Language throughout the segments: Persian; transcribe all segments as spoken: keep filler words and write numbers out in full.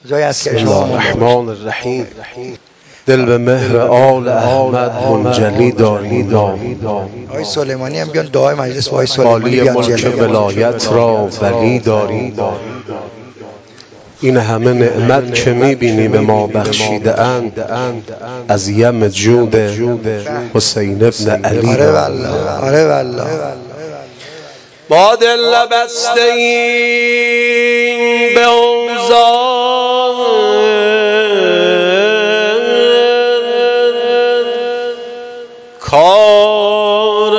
جای از بسم الله الرحمن الرحیم. دل به مهر آل احمد منجلی داریم. آقای سلیمانی هم بیان دعای مجلس با آقای سلیمانی خالی ملک ولایت را ولی داریم. این همه نعمت که میبینی به ما بخشیده اند از یم جود حسین ابن علی. آره والله، آره والله. با دل بسته ایم به اوزار کار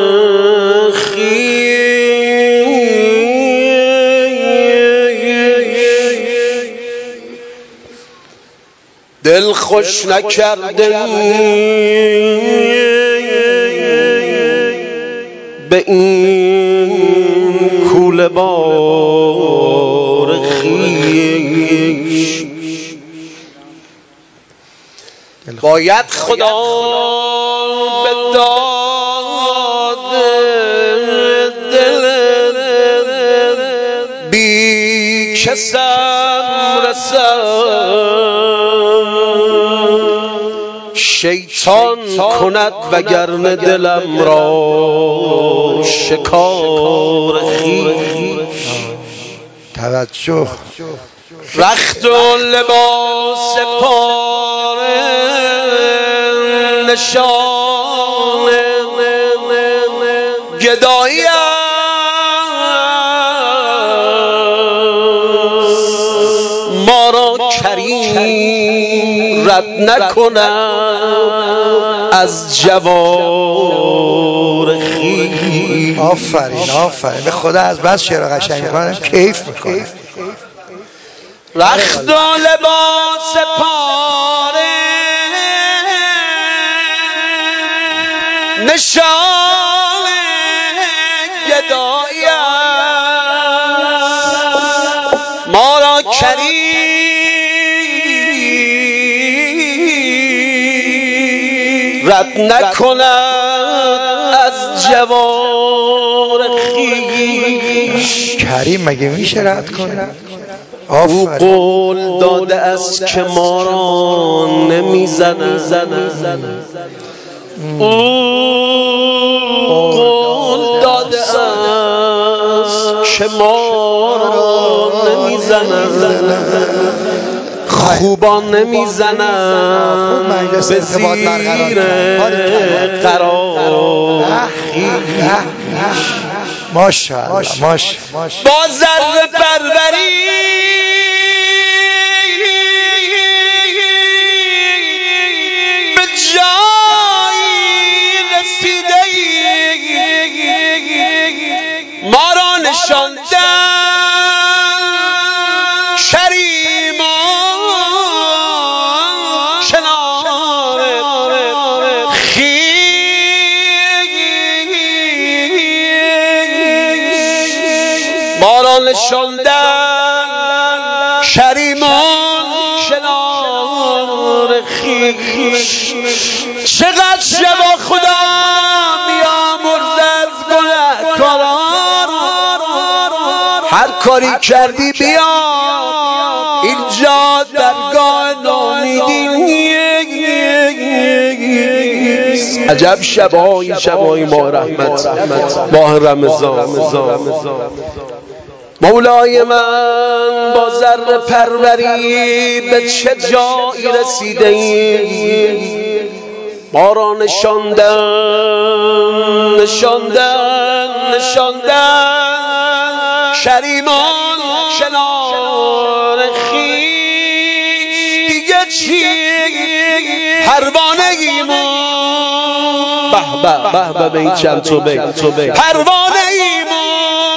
دل خوش نکرده به این کوله بار خویش. باید خدا به داد دل بی کسم رسد، شیطان کند وگرنه دلم را شکار خویش. توجه. رخت و لباس پاره نشان گدایی ما را کریم رد نکنم از جوار خویش. آفرین آفرین، به خدا از بس شعر قشنگ میکنم کیف میکنم. رخت و لباس پاره نشان گدایی ما را کریم رد نکند از جوار خویش. کریم مگه میشه رد کنه؟ او قول داده است که ما را نمیزند. او قول داده است که ما را نمیزند. خوبان نمیزند به زیر قرار خویش. ماشاءالله ماشاءالله. با ذره پروری به جایی رسیده ما را نشاندن کریمان کنار ما را نشاندن کریمان کنار خویش. چقدر شبا خدا بیامرز از گنهکاران، هر کاری کردی بیا اینجا درگاه نامیدی. عجب شبایی شبایی ماه رحمت ماه رمضان. مولای من با ذره پروری به چه جایی رسیده ای ما را نشاندن نشاندن نشاندن کریمان کنار خویش. دیگه چی پروانه ایمان به به به به این چند تو بی پروانه ایمان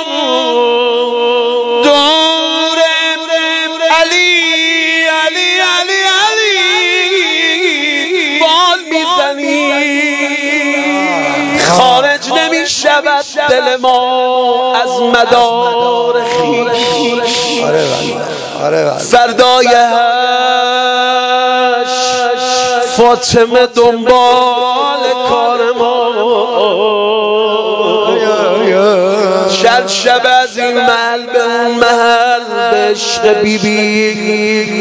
خارج نمی شود دل ما از مدار خویش. فردای هشت فاطمه دنبال کار ما شب شب از این محل به اون محل به عشق بی بی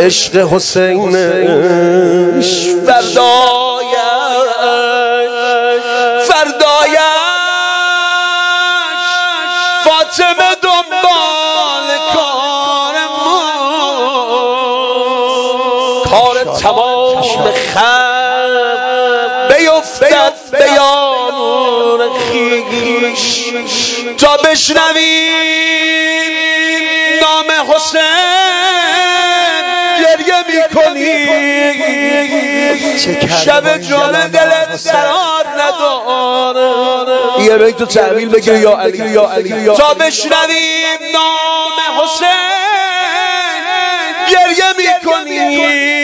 عشق حسینش فردایش فردایش فاطمه دنبال کار ما کار تمام خلق بیفتد به یامون خویش تا بشنویم نام حسین گریه میکنی شب جان دلت قرار نداره یه بیت تو تحویل بگیر یا علی یا علی تا بشنویم نام حسین گریه میکنی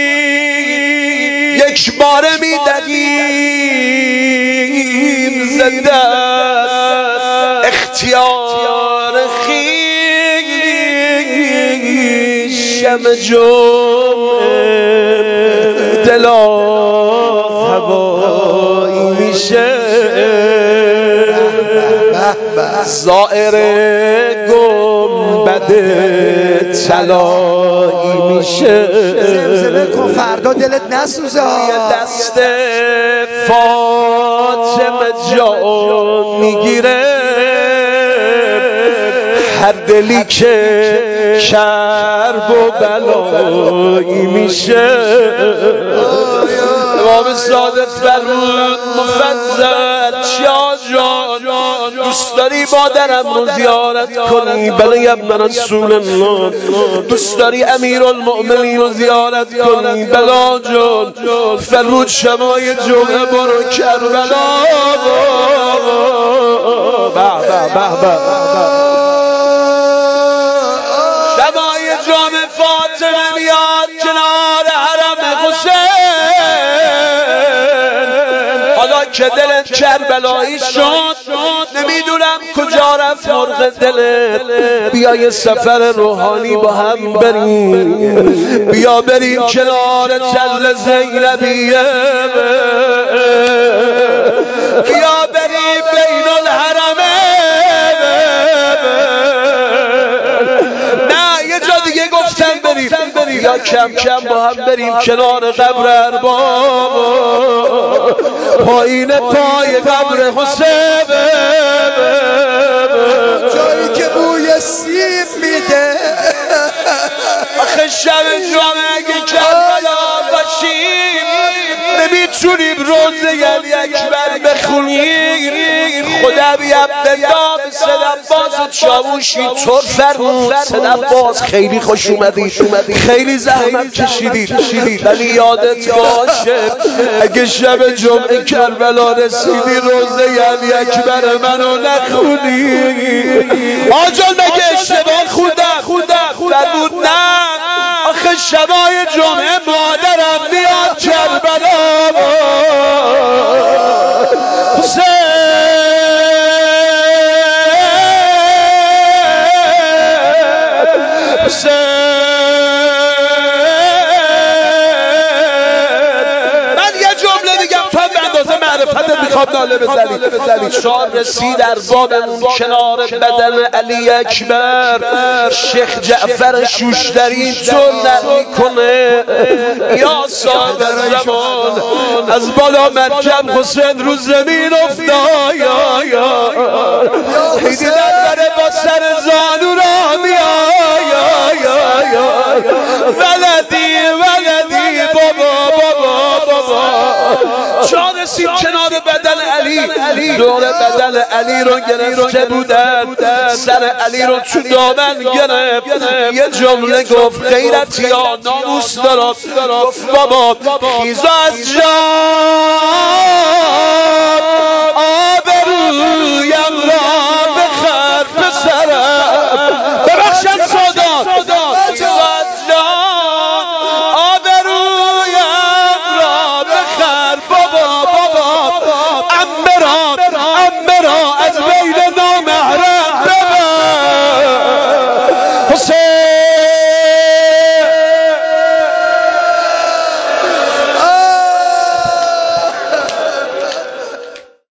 یک باره میدهیم زنده اختیار خویش شب جمعه دلا هوایی میشه زائر گنبد طلایی میشه زمزمه کن فردا دلت نسوزه دست فاطمه جان میگیره هر دلی که کرب و بلایی میشه امام صادق فرمود مفضل شاه جان دوست داری مادرم رو زیارت کنی؟ بله یا ابن رسول الله. دوست داری امیرالمؤمنین رو زیارت کنی؟ بلا جان. فرمود شبای جمعه برو کربلا. به به به به شبای جمعه فاطمه میاد کنار حرم حسین. حالا که دلت کربلایی شد نمیدونم کجا رفت مرغ دلت. بیا یه سفر روحانی با هم بریم، بیا بریم کنار تل زینبیه، بیا بریم بین الحرمین. نه یه جا دیگه گفتن بریم، یا کم کم با هم بریم کنار قبر ارباب، پایین پای قبر حسین، جایی که بوی سیب میده. آخه شب جمعه اگه کربلا باشیم نمیتونیم روزه یعنی اکبر بخونیم. خدا بی عبدالله به سید عباس چاووش اینطور فرمود: سید عباس خیلی خوش اومدی، خیلی زحمت کشیدید، ولی یادت باشه اگه شب جمعه کربلا رسیدی روزه یعنی اکبر منو نخونی. آجال مگه اشتباه خوندم؟ فرمود نه، آخه شبای جمعه مادرم میاد کربلا. حسین من یه جمله میگم تا به اندازه معرفتت میخوام ناله بزنی. شاه رسید اربابمون کنار بدن علی اکبر. شیخ جعفر شوشتری اینطور نقل کنه: یا صاحب زمان، از بالا مرکب حسین رو زمین افتاد، یا یا خیلی نظره با سر زانو را میاد، یا یا یا ولدی ولدی بابا بابا بابا. شاه رسید کنار بدن علی، دور بدن علی رو گرفته بودن، سر علی رو تو دامن گرفت. یه جمله گفت: غیرت یا ناموس دارم. گفت بابا خیزا از جان